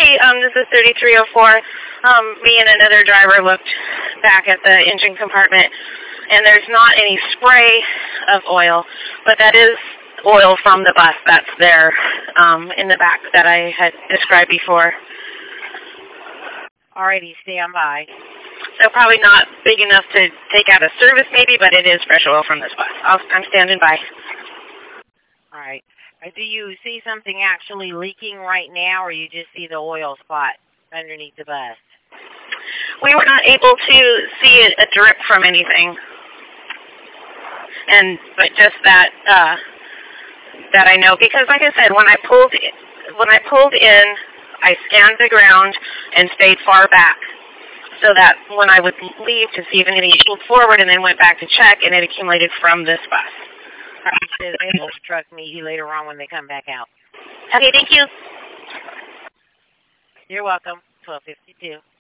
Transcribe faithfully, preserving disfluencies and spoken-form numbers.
Hey, um, this is thirty-three oh four. Um, me and another driver looked back at the engine compartment, and there's not any spray of oil, but that is oil from the bus that's there um, in the back that I had described before. Alrighty, stand by. So probably not big enough to take out of service maybe, but it is fresh oil from this bus. I'll, I'm standing by. All right. Uh, do you see something actually leaking right now, or you just see the oil spot underneath the bus? We were not able to see a, a drip from anything, and but just that uh, that I know, because like I said, when I pulled when I pulled in, I scanned the ground and stayed far back, so that when I would leave to see if anything pulled forward, and then went back to check, and it accumulated from this bus. He says they will truck meet you later on when they come back out. Okay, thank you. You're welcome. twelve fifty-two.